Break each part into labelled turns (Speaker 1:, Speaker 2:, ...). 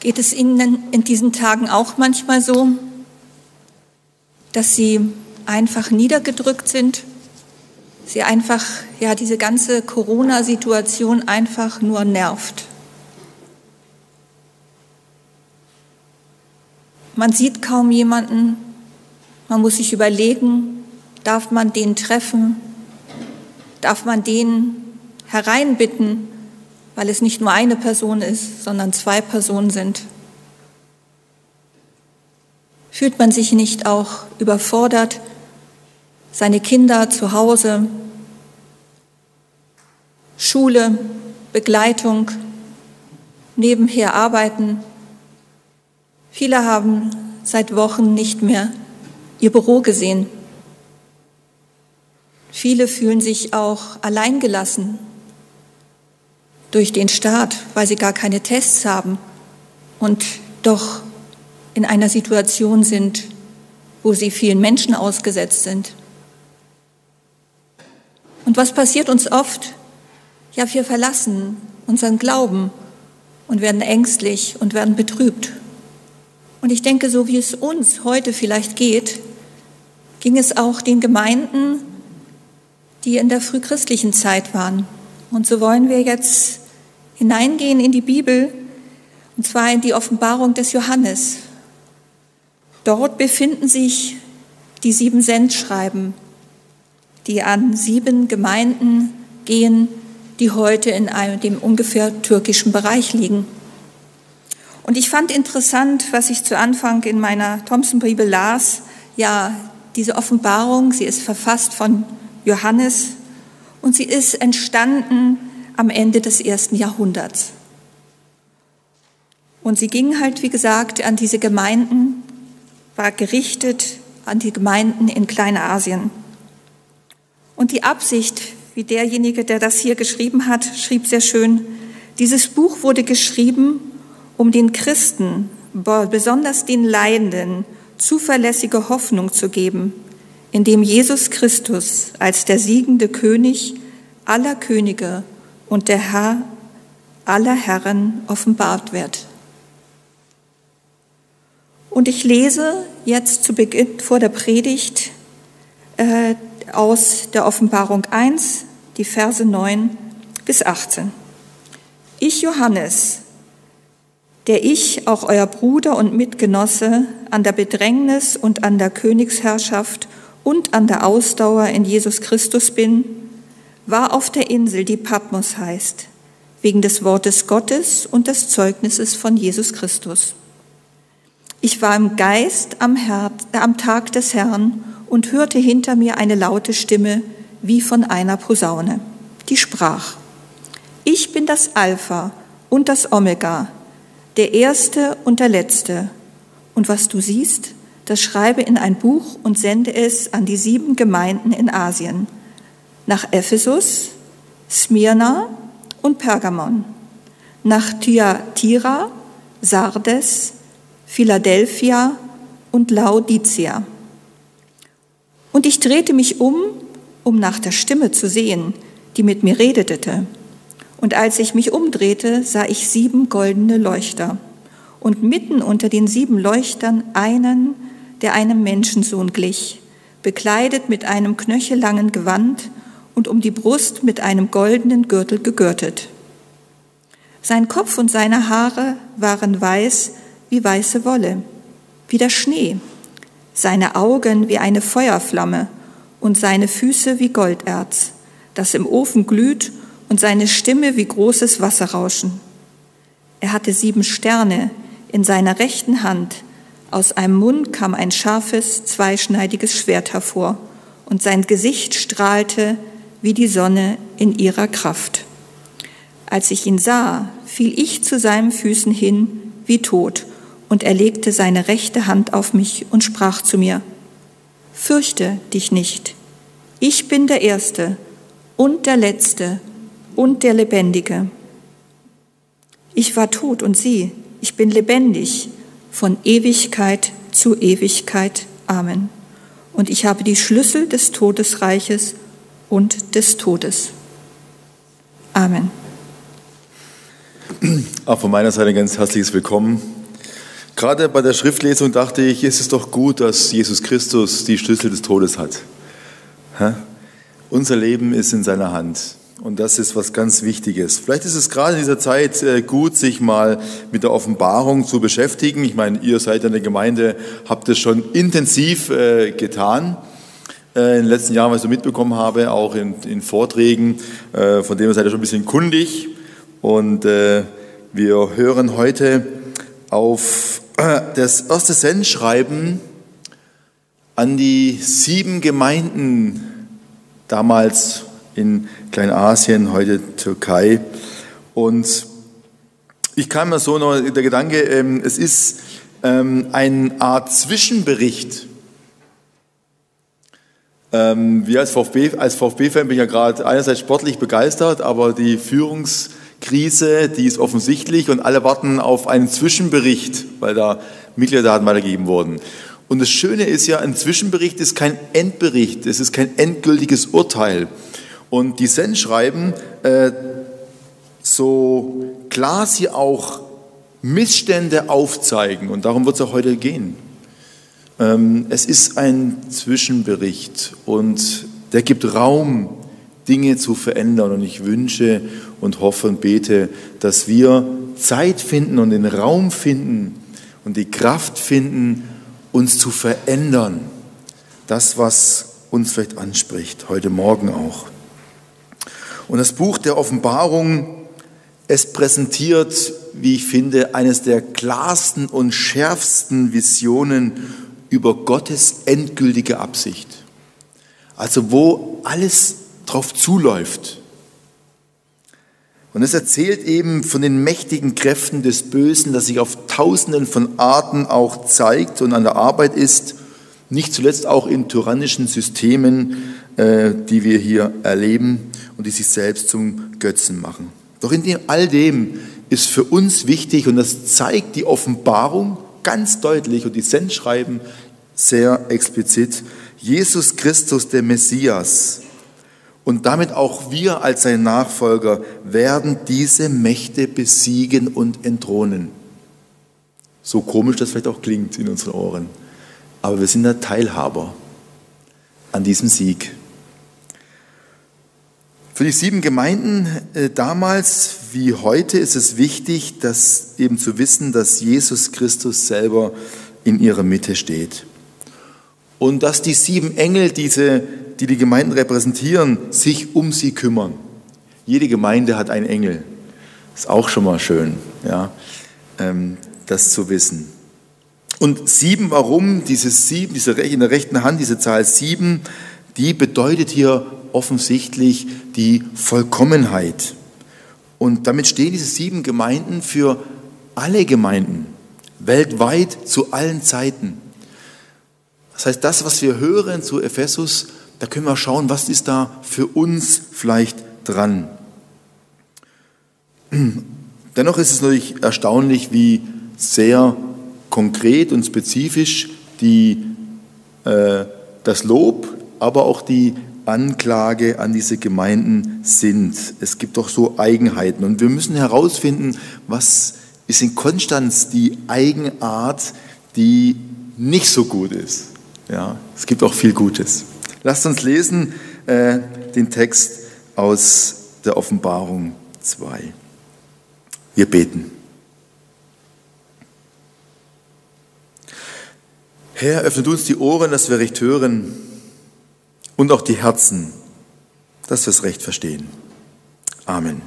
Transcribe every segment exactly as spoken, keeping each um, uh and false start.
Speaker 1: Geht es Ihnen in diesen Tagen auch manchmal so, dass Sie einfach niedergedrückt sind? Sie einfach, ja, diese ganze Corona-Situation einfach nur nervt. Man sieht kaum jemanden, man muss sich überlegen, darf man den treffen, darf man den hereinbitten, weil es nicht nur eine Person ist, sondern zwei Personen sind. Fühlt man sich nicht auch überfordert, seine Kinder zu Hause, Schule, Begleitung, nebenher arbeiten? Viele haben seit Wochen nicht mehr ihr Büro gesehen. Viele fühlen sich auch alleingelassen durch den Staat, weil sie gar keine Tests haben und doch in einer Situation sind, wo sie vielen Menschen ausgesetzt sind. Und was passiert uns oft? Ja, wir verlassen unseren Glauben und werden ängstlich und werden betrübt. Und ich denke, so wie es uns heute vielleicht geht, ging es auch den Gemeinden, die in der frühchristlichen Zeit waren. Und so wollen wir jetzt hineingehen in die Bibel, und zwar in die Offenbarung des Johannes. Dort befinden sich die sieben Sendschreiben, die an sieben Gemeinden gehen, die heute in einem, dem ungefähr türkischen Bereich liegen. Und ich fand interessant, was ich zu Anfang in meiner Thompson-Bibel las, ja, diese Offenbarung, sie ist verfasst von Johannes und sie ist entstanden am Ende des ersten Jahrhunderts. Und sie ging halt, wie gesagt, an diese Gemeinden, war gerichtet an die Gemeinden in Kleinasien. Und die Absicht, wie derjenige, der das hier geschrieben hat, schrieb sehr schön, dieses Buch wurde geschrieben, um den Christen, besonders den Leidenden, zuverlässige Hoffnung zu geben, indem Jesus Christus als der siegende König aller Könige und der Herr aller Herren offenbart wird. Und ich lese jetzt zu Beginn vor der Predigt äh, aus der Offenbarung eins, die Verse neun bis achtzehn. Ich, Johannes, der ich, auch euer Bruder und Mitgenosse, an der Bedrängnis und an der Königsherrschaft und an der Ausdauer in Jesus Christus bin, war auf der Insel, die Patmos heißt, wegen des Wortes Gottes und des Zeugnisses von Jesus Christus. Ich war im Geist am, Herr, äh, am Tag des Herrn und hörte hinter mir eine laute Stimme wie von einer Posaune, die sprach: Ich bin das Alpha und das Omega, der Erste und der Letzte. Und was du siehst, das schreibe in ein Buch und sende es an die sieben Gemeinden in Asien, nach Ephesus, Smyrna und Pergamon, nach Thyatira, Sardes, Philadelphia und Laodicea. Und ich drehte mich um, um nach der Stimme zu sehen, die mit mir redete. Und als ich mich umdrehte, sah ich sieben goldene Leuchter und mitten unter den sieben Leuchtern einen, der einem Menschensohn glich, bekleidet mit einem knöchellangen Gewand und um die Brust mit einem goldenen Gürtel gegürtet. Sein Kopf und seine Haare waren weiß wie weiße Wolle, wie der Schnee, seine Augen wie eine Feuerflamme und seine Füße wie Golderz, das im Ofen glüht, und seine Stimme wie großes Wasserrauschen. Er hatte sieben Sterne in seiner rechten Hand, aus einem Mund kam ein scharfes, zweischneidiges Schwert hervor, und sein Gesicht strahlte wie die Sonne in ihrer Kraft. Als ich ihn sah, fiel ich zu seinen Füßen hin wie tot, und er legte seine rechte Hand auf mich und sprach zu mir: Fürchte dich nicht, ich bin der Erste und der Letzte und der Lebendige. Ich war tot und sieh, ich bin lebendig von Ewigkeit zu Ewigkeit. Amen. Und ich habe die Schlüssel des Todesreiches und des Todes. Amen.
Speaker 2: Auch von meiner Seite ein ganz herzliches Willkommen. Gerade bei der Schriftlesung dachte ich, es ist doch gut, dass Jesus Christus die Schlüssel des Todes hat. Ha? Unser Leben ist in seiner Hand und das ist was ganz Wichtiges. Vielleicht ist es gerade in dieser Zeit gut, sich mal mit der Offenbarung zu beschäftigen. Ich meine, ihr seid in der Gemeinde, habt es schon intensiv äh, getan. In den letzten Jahren, was ich so mitbekommen habe, auch in, in Vorträgen, äh, von dem seid ihr schon ein bisschen kundig. Und äh, wir hören heute auf äh, das erste Sendschreiben an die sieben Gemeinden, damals in Kleinasien, heute Türkei. Und ich kam mir so noch der Gedanke, ähm, es ist ähm, eine Art Zwischenbericht. Ähm, wir als VfB, als VfB-Fan bin ich ja gerade einerseits sportlich begeistert, aber die Führungskrise, die ist offensichtlich und alle warten auf einen Zwischenbericht, weil da Mitgliederdaten weitergegeben wurden. Und das Schöne ist ja, ein Zwischenbericht ist kein Endbericht, es ist kein endgültiges Urteil. Und die Sendschreiben, äh, so klar sie auch Missstände aufzeigen, und darum wird es auch heute gehen. Ähm, es ist ein Zwischenbericht und der gibt Raum, Dinge zu verändern. Und ich wünsche und hoffe und bete, dass wir Zeit finden und den Raum finden und die Kraft finden, uns zu verändern. Das, was uns vielleicht anspricht, heute Morgen auch. Und das Buch der Offenbarung, es präsentiert, wie ich finde, eines der klarsten und schärfsten Visionen über Gottes endgültige Absicht. Also wo alles drauf zuläuft. Und es erzählt eben von den mächtigen Kräften des Bösen, das sich auf tausenden von Arten auch zeigt und an der Arbeit ist, nicht zuletzt auch in tyrannischen Systemen, äh, die wir hier erleben und die sich selbst zum Götzen machen. Doch in dem, all dem ist für uns wichtig, und das zeigt die Offenbarung ganz deutlich und die Sendschreiben sehr explizit, Jesus Christus, der Messias. Und damit auch wir als sein Nachfolger werden diese Mächte besiegen und entthronen. So komisch das vielleicht auch klingt in unseren Ohren. Aber wir sind da Teilhaber an diesem Sieg. Für die sieben Gemeinden äh, damals wie heute ist es wichtig, dass eben zu wissen, dass Jesus Christus selber in ihrer Mitte steht. Und dass die sieben Engel, diese, die die Gemeinden repräsentieren, sich um sie kümmern. Jede Gemeinde hat einen Engel. Ist auch schon mal schön, ja, ähm, das zu wissen. Und sieben, warum? Diese sieben, diese in der rechten Hand, diese Zahl sieben, die bedeutet hier offensichtlich die Vollkommenheit. Und damit stehen diese sieben Gemeinden für alle Gemeinden, weltweit zu allen Zeiten. Das heißt, das, was wir hören zu Ephesus, da können wir schauen, was ist da für uns vielleicht dran. Dennoch ist es natürlich erstaunlich, wie sehr konkret und spezifisch die, äh, das Lob, aber auch die Anklage an diese Gemeinden sind. Es gibt doch so Eigenheiten und wir müssen herausfinden, was ist in Konstanz die Eigenart, die nicht so gut ist. Ja, es gibt auch viel Gutes. Lasst uns lesen äh, den Text aus der Offenbarung zwei. Wir beten. Herr, öffne uns die Ohren, dass wir recht hören, und auch die Herzen, dass wir es recht verstehen. Amen.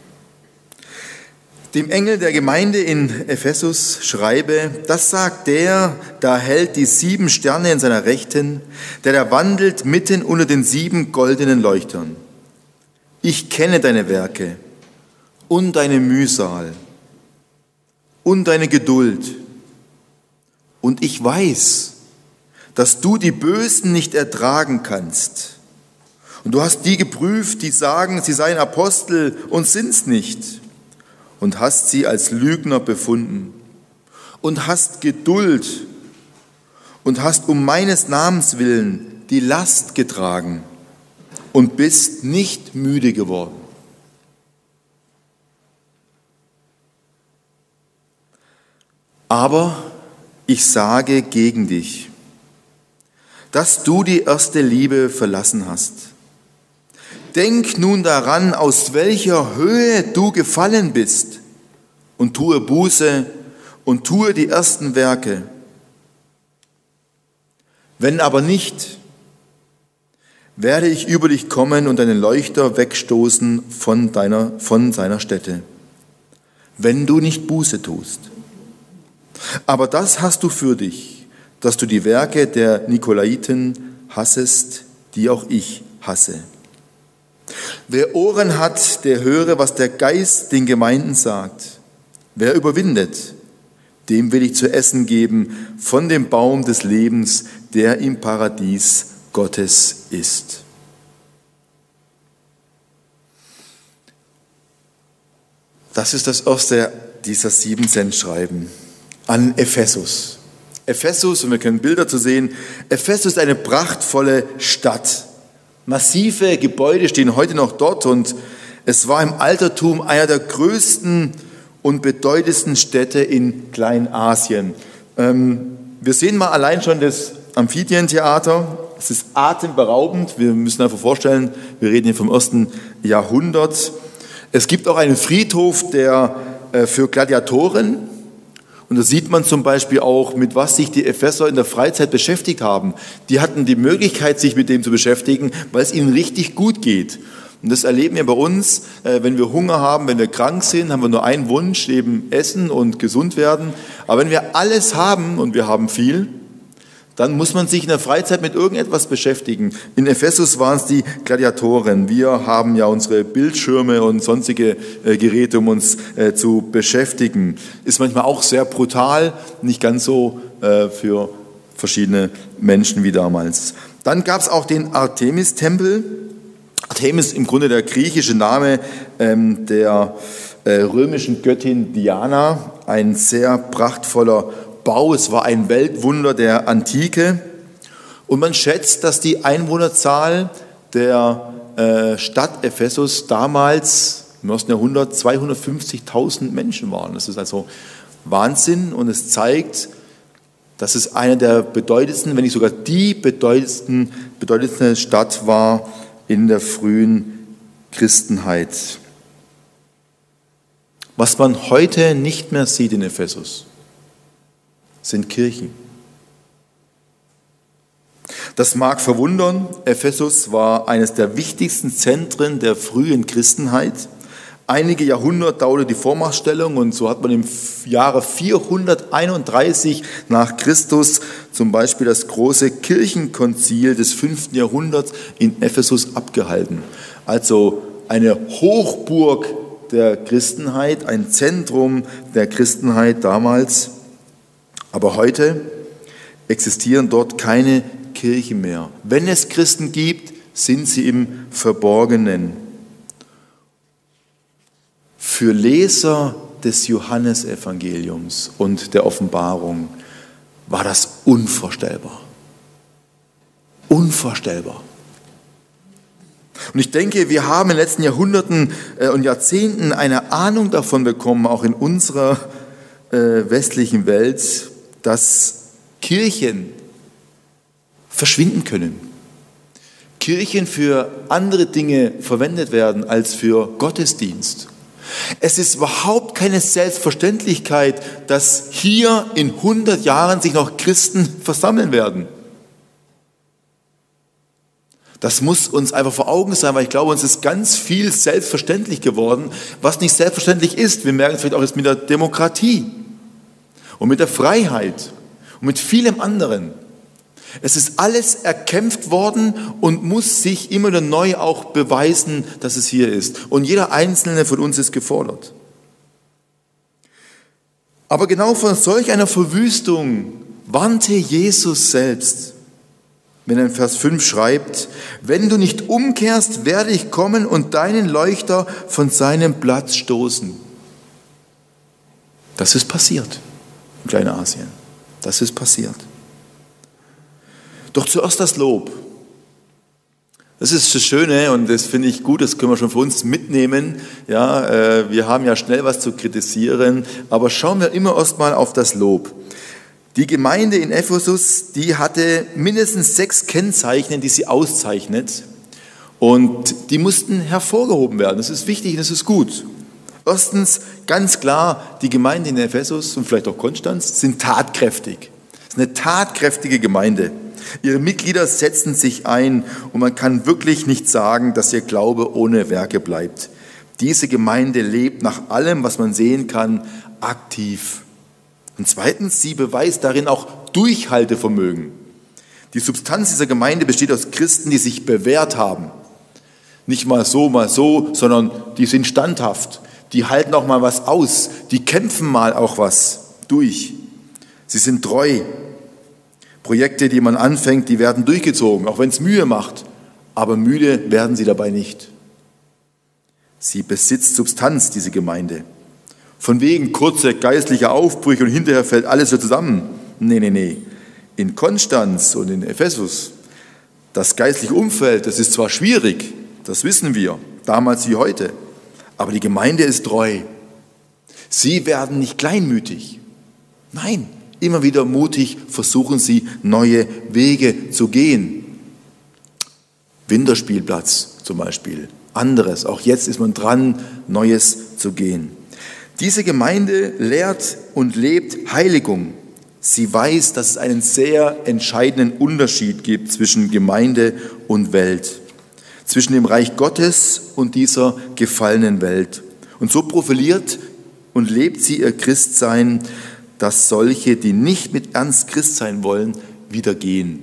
Speaker 2: Dem Engel der Gemeinde in Ephesus schreibe, das sagt der, da hält die sieben Sterne in seiner Rechten, der da wandelt mitten unter den sieben goldenen Leuchtern. Ich kenne deine Werke und deine Mühsal und deine Geduld. Und ich weiß, dass du die Bösen nicht ertragen kannst. Und du hast die geprüft, die sagen, sie seien Apostel und sind's nicht. Und hast sie als Lügner befunden. Und hast Geduld. Und hast um meines Namens willen die Last getragen. Und bist nicht müde geworden. Aber ich sage gegen dich, dass du die erste Liebe verlassen hast. Denk nun daran, aus welcher Höhe du gefallen bist, und tue Buße und tue die ersten Werke. Wenn aber nicht, werde ich über dich kommen und deinen Leuchter wegstoßen von deiner, von seiner Stätte, wenn du nicht Buße tust. Aber das hast du für dich, dass du die Werke der Nikolaiten hassest, die auch ich hasse. Wer Ohren hat, der höre, was der Geist den Gemeinden sagt. Wer überwindet, dem will ich zu essen geben von dem Baum des Lebens, der im Paradies Gottes ist. Das ist das erste dieser sieben Sendschreiben an Ephesus. Ephesus, und wir können Bilder zu sehen, Ephesus ist eine prachtvolle Stadt. Massive Gebäude stehen heute noch dort und es war im Altertum einer der größten und bedeutendsten Städte in Kleinasien. Ähm, wir sehen mal allein schon das Amphitheater. Es ist atemberaubend. Wir müssen einfach vorstellen, wir reden hier vom ersten Jahrhundert. Es gibt auch einen Friedhof der, äh, für Gladiatoren. Und da sieht man zum Beispiel auch, mit was sich die Epheser in der Freizeit beschäftigt haben. Die hatten die Möglichkeit, sich mit dem zu beschäftigen, weil es ihnen richtig gut geht. Und das erleben wir bei uns, wenn wir Hunger haben, wenn wir krank sind, haben wir nur einen Wunsch, eben essen und gesund werden. Aber wenn wir alles haben, und wir haben viel, dann muss man sich in der Freizeit mit irgendetwas beschäftigen. In Ephesus waren es die Gladiatoren. Wir haben ja unsere Bildschirme und sonstige Geräte, um uns zu beschäftigen. Ist manchmal auch sehr brutal, nicht ganz so für verschiedene Menschen wie damals. Dann gab es auch den Artemis-Tempel. Artemis im Grunde der griechische Name ähm, der äh, römischen Göttin Diana, ein sehr prachtvoller Bau. Es war ein Weltwunder der Antike und man schätzt, dass die Einwohnerzahl der äh, Stadt Ephesus damals im ersten Jahrhundert zweihundertfünfzigtausend Menschen waren. Das ist also Wahnsinn und es zeigt, dass es eine der bedeutendsten, wenn nicht sogar die bedeutendsten, bedeutendste Stadt war in der frühen Christenheit. Was man heute nicht mehr sieht in Ephesus, sind Kirchen. Das mag verwundern, Ephesus war eines der wichtigsten Zentren der frühen Christenheit. Einige Jahrhunderte dauerte die Vormachtstellung und so hat man im Jahre vierhunderteinunddreißig nach Christus zum Beispiel das große Kirchenkonzil des fünften Jahrhunderts in Ephesus abgehalten. Also eine Hochburg der Christenheit, ein Zentrum der Christenheit damals. Aber heute existieren dort keine Kirchen mehr. Wenn es Christen gibt, sind sie im Verborgenen. Für Leser des Johannesevangeliums und der Offenbarung war das unvorstellbar. Unvorstellbar. Und ich denke, wir haben in den letzten Jahrhunderten und Jahrzehnten eine Ahnung davon bekommen, auch in unserer westlichen Welt, dass Kirchen verschwinden können. Kirchen für andere Dinge verwendet werden als für Gottesdienst. Es ist überhaupt keine Selbstverständlichkeit, dass hier in hundert Jahren sich noch Christen versammeln werden. Das muss uns einfach vor Augen sein, weil ich glaube, uns ist ganz viel selbstverständlich geworden, was nicht selbstverständlich ist. Wir merken es vielleicht auch jetzt mit der Demokratie und mit der Freiheit und mit vielem anderen. Es ist alles erkämpft worden und muss sich immer wieder neu auch beweisen, dass es hier ist. Und jeder Einzelne von uns ist gefordert. Aber genau von solch einer Verwüstung warnte Jesus selbst, wenn er in Vers fünf schreibt: Wenn du nicht umkehrst, werde ich kommen und deinen Leuchter von seinem Platz stoßen. Das ist passiert in Kleinasien. Das ist passiert. Doch zuerst das Lob. Das ist das Schöne und das finde ich gut, das können wir schon für uns mitnehmen. Ja, äh, wir haben ja schnell was zu kritisieren, aber schauen wir immer erst mal auf das Lob. Die Gemeinde in Ephesus, die hatte mindestens sechs Kennzeichen, die sie auszeichnet und die mussten hervorgehoben werden. Das ist wichtig und das ist gut. Erstens, ganz klar, die Gemeinde in Ephesus und vielleicht auch Konstanz sind tatkräftig. Es ist eine tatkräftige Gemeinde. Ihre Mitglieder setzen sich ein und man kann wirklich nicht sagen, dass ihr Glaube ohne Werke bleibt. Diese Gemeinde lebt nach allem, was man sehen kann, aktiv. Und zweitens, sie beweist darin auch Durchhaltevermögen. Die Substanz dieser Gemeinde besteht aus Christen, die sich bewährt haben. Nicht mal so, mal so, sondern die sind standhaft. Die halten auch mal was aus. Die kämpfen mal auch was durch. Sie sind treu. Projekte, die man anfängt, die werden durchgezogen, auch wenn es Mühe macht. Aber müde werden sie dabei nicht. Sie besitzt Substanz, diese Gemeinde. Von wegen kurze geistliche Aufbrüche und hinterher fällt alles so zusammen. Nee, nee, nee. In Konstanz und in Ephesus, das geistliche Umfeld, das ist zwar schwierig, das wissen wir, damals wie heute, aber die Gemeinde ist treu. Sie werden nicht kleinmütig. Nein, immer wieder mutig versuchen sie, neue Wege zu gehen. Winterspielplatz zum Beispiel, anderes. Auch jetzt ist man dran, Neues zu gehen. Diese Gemeinde lehrt und lebt Heiligung. Sie weiß, dass es einen sehr entscheidenden Unterschied gibt zwischen Gemeinde und Welt, zwischen dem Reich Gottes und dieser gefallenen Welt. Und so profiliert und lebt sie ihr Christsein, dass solche, die nicht mit Ernst Christ sein wollen, wieder gehen.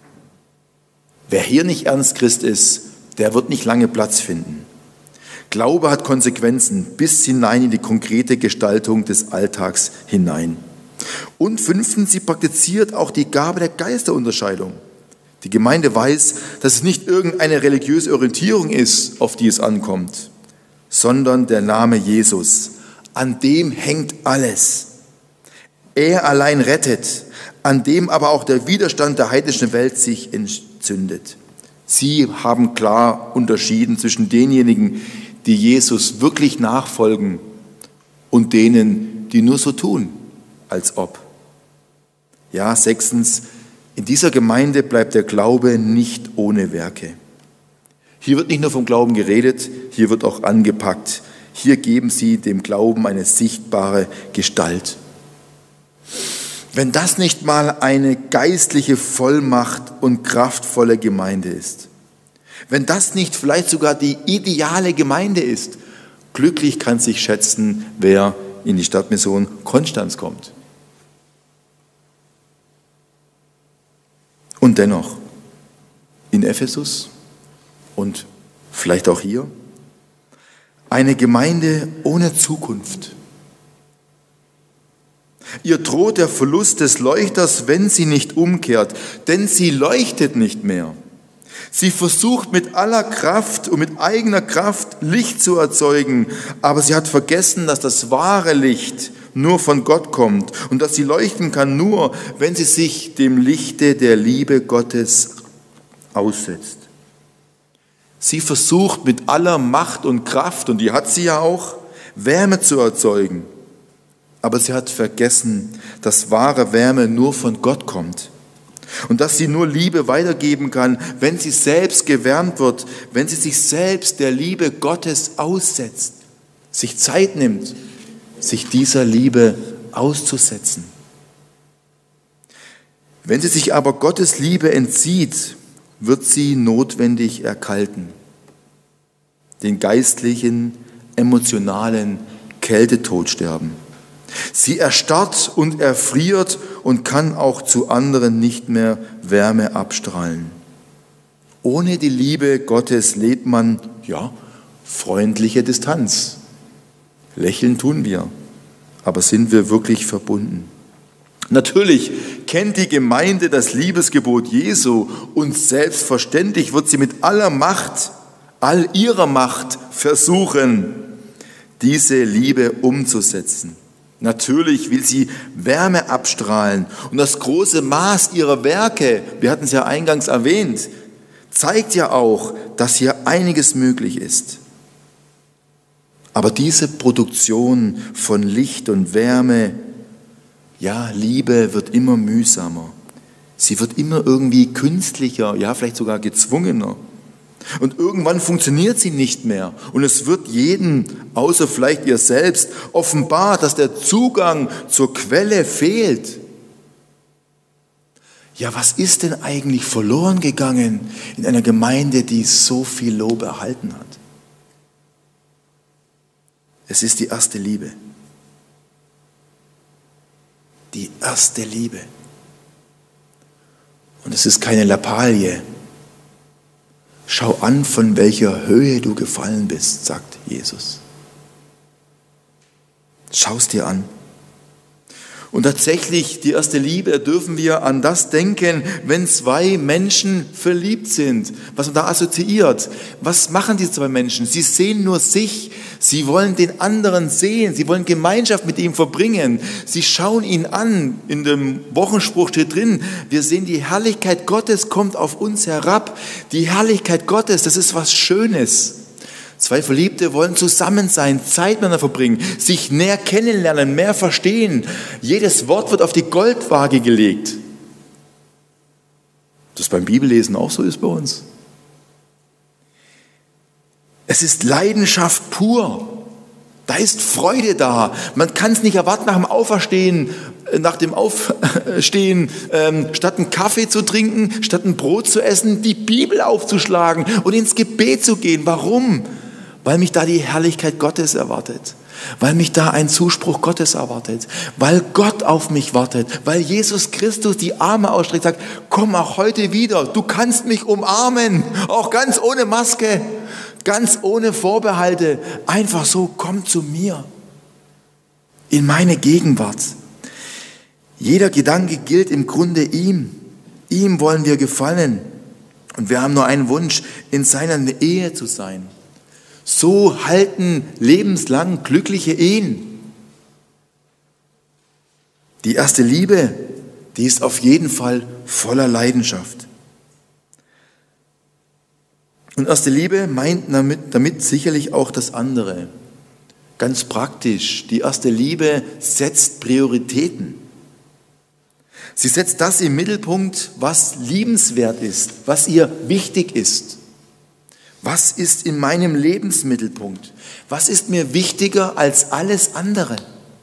Speaker 2: Wer hier nicht ernst Christ ist, der wird nicht lange Platz finden. Glaube hat Konsequenzen bis hinein in die konkrete Gestaltung des Alltags hinein. Und fünftens, sie praktiziert auch die Gabe der Geisterunterscheidung. Die Gemeinde weiß, dass es nicht irgendeine religiöse Orientierung ist, auf die es ankommt, sondern der Name Jesus. An dem hängt alles. Er allein rettet, an dem aber auch der Widerstand der heidnischen Welt sich entzündet. Sie haben klar unterschieden zwischen denjenigen, die Jesus wirklich nachfolgen und denen, die nur so tun, als ob. Ja, sechstens, in dieser Gemeinde bleibt der Glaube nicht ohne Werke. Hier wird nicht nur vom Glauben geredet, hier wird auch angepackt. Hier geben sie dem Glauben eine sichtbare Gestalt. Wenn das nicht mal eine geistliche Vollmacht und kraftvolle Gemeinde ist, wenn das nicht vielleicht sogar die ideale Gemeinde ist, glücklich kann sich schätzen, wer in die Stadtmission Konstanz kommt. Und dennoch, in Ephesus und vielleicht auch hier, eine Gemeinde ohne Zukunft. Ihr droht der Verlust des Leuchters, wenn sie nicht umkehrt, denn sie leuchtet nicht mehr. Sie versucht mit aller Kraft und mit eigener Kraft Licht zu erzeugen, aber sie hat vergessen, dass das wahre Licht nur von Gott kommt und dass sie leuchten kann nur, wenn sie sich dem Lichte der Liebe Gottes aussetzt. Sie versucht mit aller Macht und Kraft, und die hat sie ja auch, Wärme zu erzeugen. Aber sie hat vergessen, dass wahre Wärme nur von Gott kommt. Und dass sie nur Liebe weitergeben kann, wenn sie selbst gewärmt wird, wenn sie sich selbst der Liebe Gottes aussetzt, sich Zeit nimmt, sich dieser Liebe auszusetzen. Wenn sie sich aber Gottes Liebe entzieht, wird sie notwendig erkalten, den geistlichen, emotionalen Kältetod sterben. Sie erstarrt und erfriert und kann auch zu anderen nicht mehr Wärme abstrahlen. Ohne die Liebe Gottes lebt man, ja, freundliche Distanz. Lächeln tun wir, aber sind wir wirklich verbunden? Natürlich kennt die Gemeinde das Liebesgebot Jesu und selbstverständlich wird sie mit aller Macht, all ihrer Macht versuchen, diese Liebe umzusetzen. Natürlich will sie Wärme abstrahlen und das große Maß ihrer Werke, wir hatten es ja eingangs erwähnt, zeigt ja auch, dass hier einiges möglich ist. Aber diese Produktion von Licht und Wärme, ja, Liebe wird immer mühsamer. Sie wird immer irgendwie künstlicher, ja, vielleicht sogar gezwungener. Und irgendwann funktioniert sie nicht mehr. Und es wird jedem, außer vielleicht ihr selbst, offenbar, dass der Zugang zur Quelle fehlt. Ja, was ist denn eigentlich verloren gegangen in einer Gemeinde, die so viel Lob erhalten hat? Es ist die erste Liebe. Die erste Liebe. Und es ist keine Lappalie. Schau an, von welcher Höhe du gefallen bist, sagt Jesus. Schau es dir an. Und tatsächlich, die erste Liebe, dürfen wir an das denken, wenn zwei Menschen verliebt sind. Was man da assoziiert. Was machen diese zwei Menschen? Sie sehen nur sich. Sie wollen den anderen sehen. Sie wollen Gemeinschaft mit ihm verbringen. Sie schauen ihn an. In dem Wochenspruch steht drin, wir sehen, die Herrlichkeit Gottes kommt auf uns herab. Die Herrlichkeit Gottes, das ist was Schönes. Zwei Verliebte wollen zusammen sein, Zeit miteinander verbringen, sich näher kennenlernen, mehr verstehen. Jedes Wort wird auf die Goldwaage gelegt. Das beim Bibellesen auch so ist bei uns. Es ist Leidenschaft pur. Da ist Freude da. Man kann es nicht erwarten, nach dem Auferstehen, nach dem Aufstehen, ähm, statt einen Kaffee zu trinken, statt ein Brot zu essen, die Bibel aufzuschlagen und ins Gebet zu gehen. Warum? Weil mich da die Herrlichkeit Gottes erwartet, weil mich da ein Zuspruch Gottes erwartet, weil Gott auf mich wartet, weil Jesus Christus die Arme ausstreckt, sagt, komm auch heute wieder, du kannst mich umarmen, auch ganz ohne Maske, ganz ohne Vorbehalte, einfach so, komm zu mir, in meine Gegenwart. Jeder Gedanke gilt im Grunde ihm, ihm wollen wir gefallen und wir haben nur einen Wunsch, in seiner Ehe zu sein. So halten lebenslang glückliche Ehen. Die erste Liebe, die ist auf jeden Fall voller Leidenschaft. Und erste Liebe meint damit, damit sicherlich auch das andere. Ganz praktisch, die erste Liebe setzt Prioritäten. Sie setzt das im Mittelpunkt, was liebenswert ist, was ihr wichtig ist. Was ist in meinem Lebensmittelpunkt? Was ist mir wichtiger als alles andere?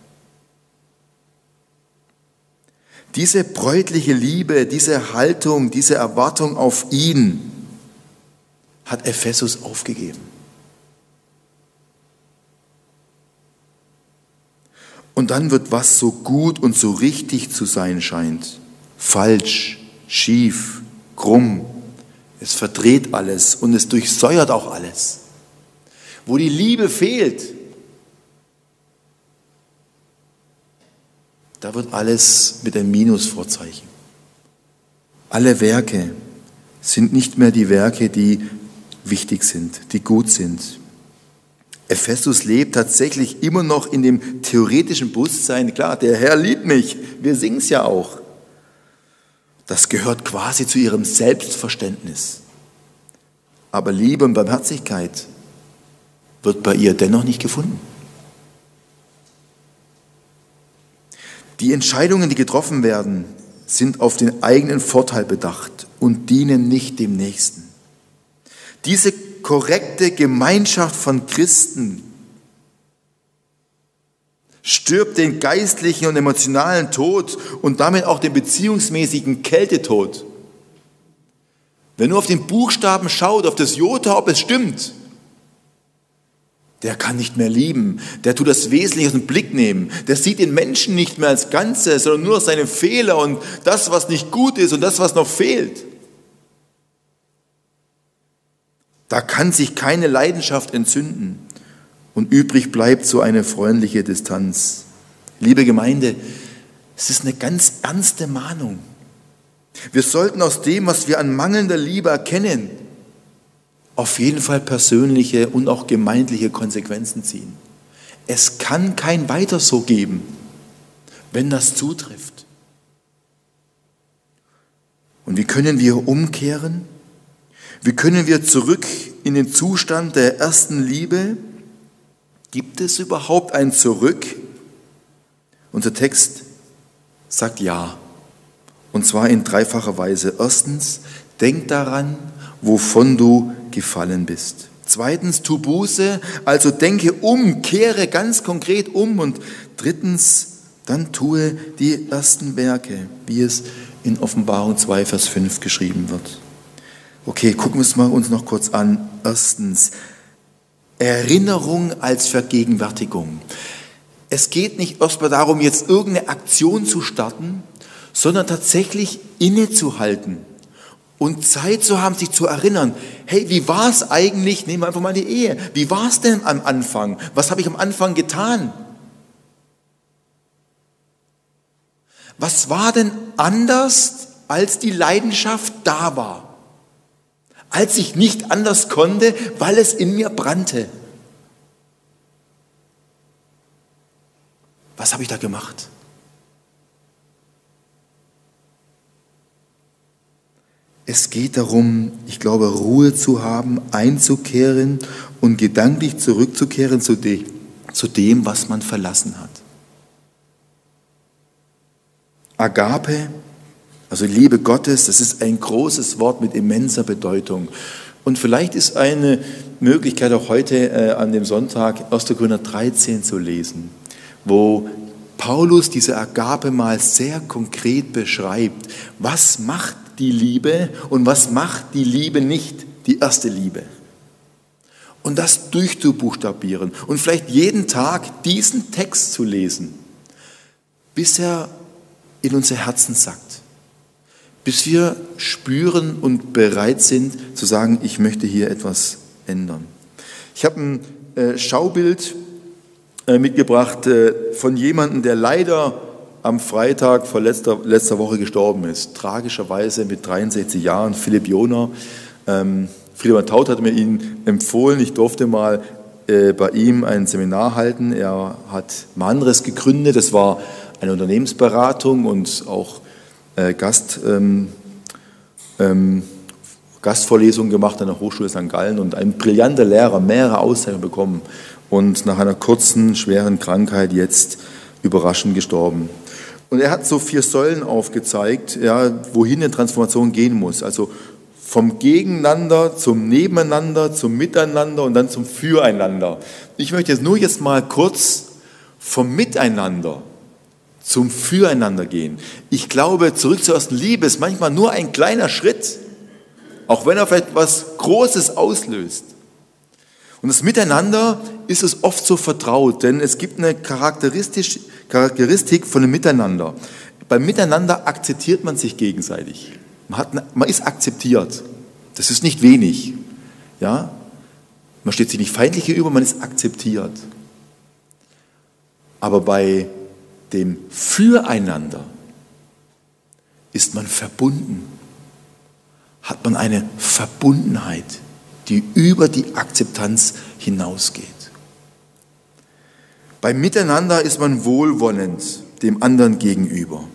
Speaker 2: Diese bräutliche Liebe, diese Haltung, diese Erwartung auf ihn hat Ephesus aufgegeben. Und dann wird, was so gut und so richtig zu sein scheint, falsch, schief, krumm. Es verdreht alles und es durchsäuert auch alles. Wo die Liebe fehlt, da wird alles mit einem Minusvorzeichen. Alle Werke sind nicht mehr die Werke, die wichtig sind, die gut sind. Ephesus lebt tatsächlich immer noch in dem theoretischen Bewusstsein, klar, der Herr liebt mich, wir singen es ja auch. Das gehört quasi zu ihrem Selbstverständnis. Aber Liebe und Barmherzigkeit wird bei ihr dennoch nicht gefunden. Die Entscheidungen, die getroffen werden, sind auf den eigenen Vorteil bedacht und dienen nicht dem Nächsten. Diese korrekte Gemeinschaft von Christen stirbt den geistlichen und emotionalen Tod und damit auch den beziehungsmäßigen Kältetod. Wer nur auf den Buchstaben schaut, auf das Jota, ob es stimmt, der kann nicht mehr lieben. Der tut das Wesentliche aus dem Blick nehmen. Der sieht den Menschen nicht mehr als Ganzes, sondern nur seine Fehler und das, was nicht gut ist und das, was noch fehlt. Da kann sich keine Leidenschaft entzünden. Und übrig bleibt so eine freundliche Distanz. Liebe Gemeinde, es ist eine ganz ernste Mahnung. Wir sollten aus dem, was wir an mangelnder Liebe erkennen, auf jeden Fall persönliche und auch gemeindliche Konsequenzen ziehen. Es kann kein Weiter so geben, wenn das zutrifft. Und wie können wir umkehren? Wie können wir zurück in den Zustand der ersten Liebe? Gibt es überhaupt ein Zurück? Unser Text sagt ja. Und zwar in dreifacher Weise. Erstens, denk daran, wovon du gefallen bist. Zweitens, tu Buße, also denke um, kehre ganz konkret um. Und drittens, dann tue die ersten Werke, wie es in Offenbarung zwei, Vers fünf geschrieben wird. Okay, gucken wir es mal uns noch kurz an. Erstens, Erinnerung als Vergegenwärtigung. Es geht nicht erstmal darum, jetzt irgendeine Aktion zu starten, sondern tatsächlich innezuhalten und Zeit zu haben, sich zu erinnern. Hey, wie war es eigentlich? Nehmen wir einfach mal die Ehe. Wie war es denn am Anfang? Was habe ich am Anfang getan? Was war denn anders, als die Leidenschaft da war? Als ich nicht anders konnte, weil es in mir brannte. Was habe ich da gemacht? Es geht darum, ich glaube, Ruhe zu haben, einzukehren und gedanklich zurückzukehren zu dem, zu dem, was man verlassen hat. Agape, also Liebe Gottes, das ist ein großes Wort mit immenser Bedeutung. Und vielleicht ist eine Möglichkeit auch heute äh, an dem Sonntag erster Korinther dreizehn zu lesen, wo Paulus diese Agape mal sehr konkret beschreibt. Was macht die Liebe und was macht die Liebe nicht, die erste Liebe? Und das durchzubuchstabieren und vielleicht jeden Tag diesen Text zu lesen, bis er in unser Herzen sackt, bis wir spüren und bereit sind zu sagen, ich möchte hier etwas ändern. Ich habe ein äh, Schaubild äh, mitgebracht äh, von jemandem, der leider am Freitag vor letzter, letzter Woche gestorben ist. Tragischerweise mit dreiundsechzig Jahren, Philipp Joner. Ähm, Friedemann Taut hat mir ihn empfohlen. Ich durfte mal äh, bei ihm ein Seminar halten. Er hat Manres gegründet. Das war eine Unternehmensberatung und auch äh, Gast, ähm, ähm, Gastvorlesungen gemacht an der Hochschule Sankt Gallen und ein brillanter Lehrer, mehrere Auszeichnungen bekommen und nach einer kurzen, schweren Krankheit jetzt überraschend gestorben. Und er hat so vier Säulen aufgezeigt, ja, wohin eine Transformation gehen muss. Also vom Gegeneinander zum Nebeneinander, zum Miteinander und dann zum Füreinander. Ich möchte jetzt nur jetzt mal kurz vom Miteinander zum Füreinander gehen. Ich glaube, zurück zur ersten Liebe ist manchmal nur ein kleiner Schritt, auch wenn er vielleicht etwas Großes auslöst. Und das Miteinander ist es oft so vertraut, denn es gibt eine Charakteristik von dem Miteinander. Beim Miteinander akzeptiert man sich gegenseitig. Man, hat eine, man ist akzeptiert. Das ist nicht wenig. Ja? Man steht sich nicht feindlich gegenüber, man ist akzeptiert. Aber bei dem Füreinander ist man verbunden. Hat man eine Verbundenheit, die über die Akzeptanz hinausgeht. Beim Miteinander ist man wohlwollend dem anderen gegenüber.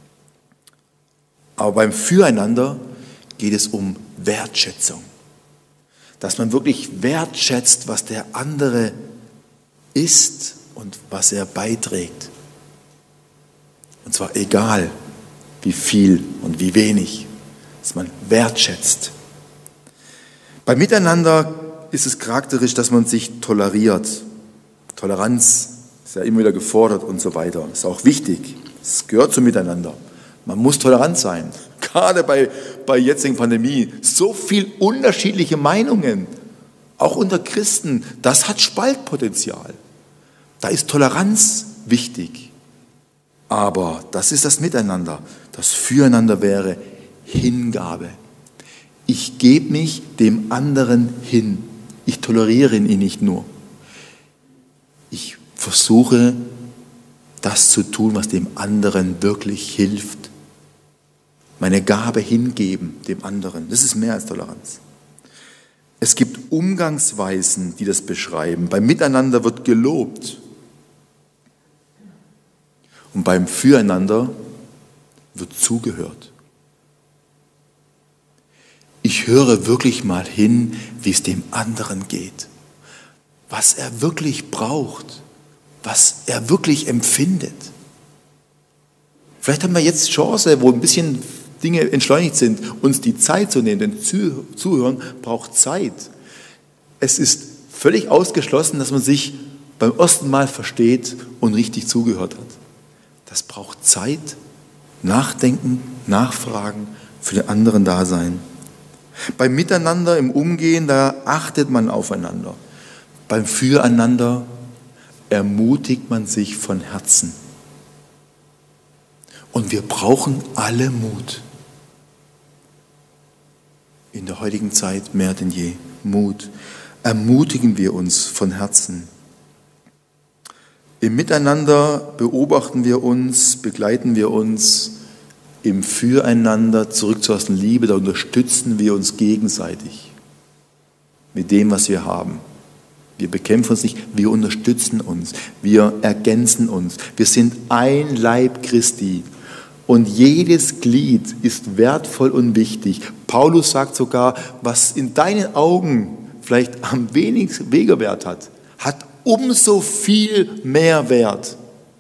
Speaker 2: Aber beim Füreinander geht es um Wertschätzung. Dass man wirklich wertschätzt, was der andere ist und was er beiträgt. Und zwar egal, wie viel und wie wenig, dass man wertschätzt. Beim Miteinander ist es charakteristisch, dass man sich toleriert. Toleranz ist ja immer wieder gefordert und so weiter. Ist auch wichtig. Es gehört zum Miteinander. Man muss tolerant sein. Gerade bei, bei jetzigen Pandemie. So viel unterschiedliche Meinungen. Auch unter Christen. Das hat Spaltpotenzial. Da ist Toleranz wichtig. Aber das ist das Miteinander. Das Füreinander wäre Hingabe. Ich gebe mich dem anderen hin. Ich toleriere ihn nicht nur. Ich versuche, das zu tun, was dem anderen wirklich hilft. Meine Gabe hingeben dem anderen. Das ist mehr als Toleranz. Es gibt Umgangsweisen, die das beschreiben. Beim Miteinander wird gelobt. Und beim Füreinander wird zugehört. Ich ich höre wirklich mal hin, wie es dem anderen geht, was er wirklich braucht, was er wirklich empfindet. Vielleicht haben wir jetzt Chance, wo ein bisschen Dinge entschleunigt sind, uns die Zeit zu nehmen, denn Zuhören braucht Zeit. Es ist völlig ausgeschlossen, dass man sich beim ersten Mal versteht und richtig zugehört hat. Das braucht Zeit, Nachdenken, Nachfragen, für den anderen da sein. Beim Miteinander, im Umgehen, da achtet man aufeinander. Beim Füreinander ermutigt man sich von Herzen. Und wir brauchen alle Mut. In der heutigen Zeit mehr denn je. Mut. Ermutigen wir uns von Herzen. Im Miteinander beobachten wir uns, begleiten wir uns. Im Füreinander, zurück zur ersten Liebe, da unterstützen wir uns gegenseitig mit dem, was wir haben. Wir bekämpfen uns nicht, wir unterstützen uns, wir ergänzen uns. Wir sind ein Leib Christi und jedes Glied ist wertvoll und wichtig. Paulus sagt sogar, was in deinen Augen vielleicht am wenigsten Wert hat, hat umso viel mehr Wert.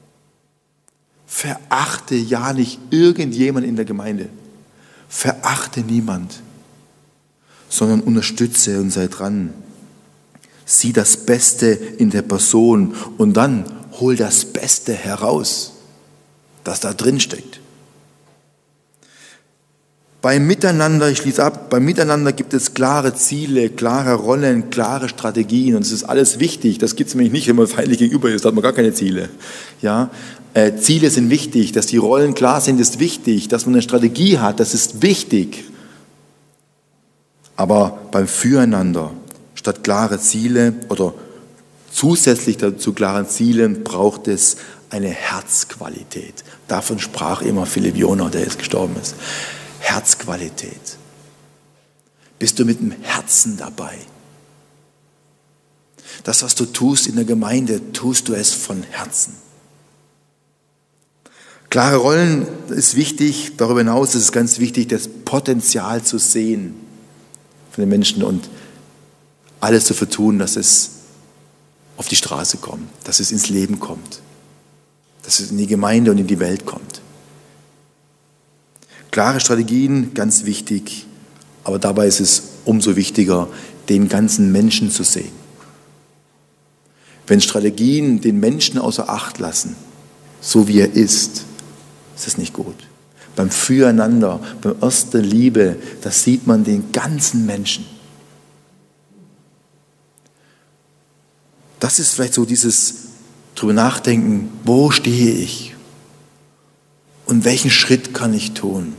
Speaker 2: Verachte ja nicht irgendjemand in der Gemeinde. Verachte niemand, sondern unterstütze und sei dran. Sieh das Beste in der Person und dann hol das Beste heraus, das da drin steckt. Beim Miteinander, ich schließe ab, beim Miteinander gibt es klare Ziele, klare Rollen, klare Strategien und es ist alles wichtig. Das gibt es nämlich nicht, wenn man feindlich gegenüber ist, da hat man gar keine Ziele. Ja, äh, Ziele sind wichtig, dass die Rollen klar sind, ist wichtig, dass man eine Strategie hat, das ist wichtig. Aber beim Füreinander, statt klare Ziele oder zusätzlich zu klaren Zielen braucht es eine Herzqualität. Davon sprach immer Philipp Joner, der jetzt gestorben ist. Herzqualität. Bist du mit dem Herzen dabei? Das, was du tust in der Gemeinde, tust du es von Herzen. Klare Rollen ist wichtig, darüber hinaus ist es ganz wichtig, das Potenzial zu sehen von den Menschen und alles dafür tun, dass es auf die Straße kommt, dass es ins Leben kommt, dass es in die Gemeinde und in die Welt kommt. Klare Strategien, ganz wichtig, aber dabei ist es umso wichtiger, den ganzen Menschen zu sehen. Wenn Strategien den Menschen außer Acht lassen, so wie er ist, ist es nicht gut. Beim Füreinander, beim ersten Liebe, da sieht man den ganzen Menschen. Das ist vielleicht so dieses drüber nachdenken, wo stehe ich? Und welchen Schritt kann ich tun?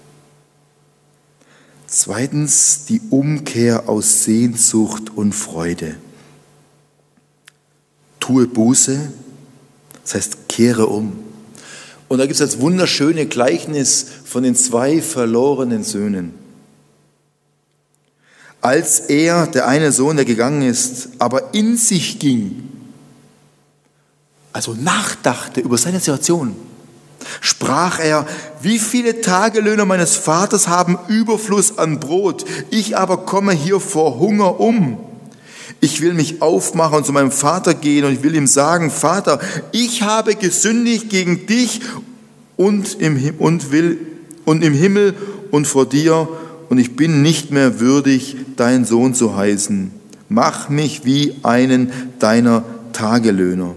Speaker 2: Zweitens, die Umkehr aus Sehnsucht und Freude. Tue Buße, das heißt, kehre um. Und da gibt es das wunderschöne Gleichnis von den zwei verlorenen Söhnen. Als er, der eine Sohn, der gegangen ist, aber in sich ging, also nachdachte über seine Situation, sprach er, wie viele Tagelöhner meines Vaters haben Überfluss an Brot, ich aber komme hier vor Hunger um. Ich will mich aufmachen und zu meinem Vater gehen und ich will ihm sagen, Vater, ich habe gesündigt gegen dich und im, und will, und im Himmel und vor dir und ich bin nicht mehr würdig, dein Sohn zu heißen. Mach mich wie einen deiner Tagelöhner.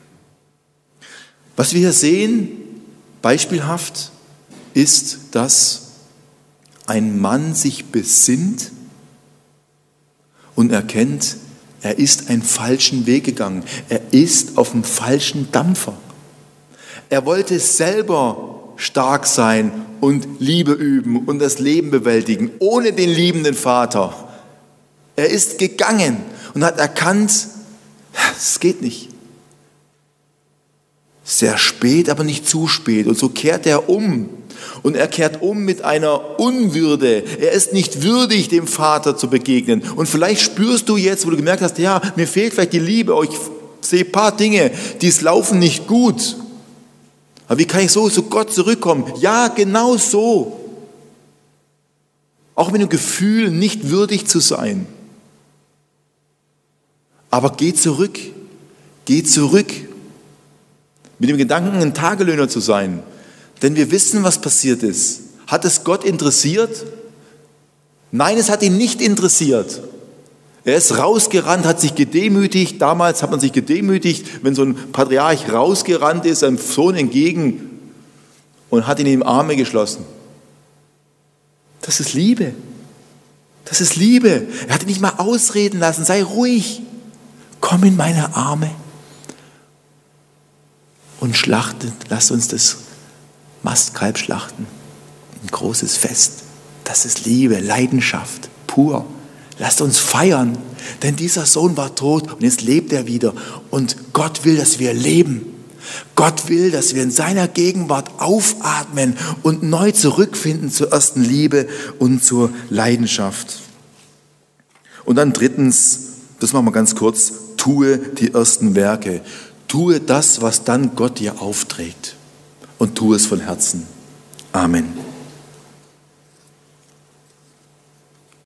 Speaker 2: Was wir hier sehen, beispielhaft, ist, dass ein Mann sich besinnt und erkennt, er ist einen falschen Weg gegangen. Er ist auf dem falschen Dampfer. Er wollte selber stark sein und Liebe üben und das Leben bewältigen, ohne den liebenden Vater. Er ist gegangen und hat erkannt, es geht nicht. Sehr spät, aber nicht zu spät. Und so kehrt er um. Und er kehrt um mit einer Unwürde. Er ist nicht würdig, dem Vater zu begegnen. Und vielleicht spürst du jetzt, wo du gemerkt hast, ja, mir fehlt vielleicht die Liebe. Ich sehe ein paar Dinge, die es laufen nicht gut. Aber wie kann ich so zu Gott zurückkommen? Ja, genau so. auch mit dem Gefühl, nicht würdig zu sein. Aber geh zurück, geh zurück, mit dem Gedanken, ein Tagelöhner zu sein. Denn wir wissen, was passiert ist. Hat es Gott interessiert? Nein, es hat ihn nicht interessiert. Er ist rausgerannt, hat sich gedemütigt. Damals hat man sich gedemütigt, wenn so ein Patriarch rausgerannt ist, seinem Sohn entgegen und hat ihn in die Arme geschlossen. Das ist Liebe. Das ist Liebe. Er hat ihn nicht mal ausreden lassen. Sei ruhig. Komm in meine Arme und schlachtet. Lass uns das Mastkalb schlachten. Ein großes Fest. Das ist Liebe, Leidenschaft, pur. Lasst uns feiern, denn dieser Sohn war tot und jetzt lebt er wieder. Und Gott will, dass wir leben. Gott will, dass wir in seiner Gegenwart aufatmen und neu zurückfinden zur ersten Liebe und zur Leidenschaft. Und dann drittens, das machen wir ganz kurz, tue die ersten Werke. Tue das, was dann Gott dir aufträgt. Und tue es von Herzen. Amen.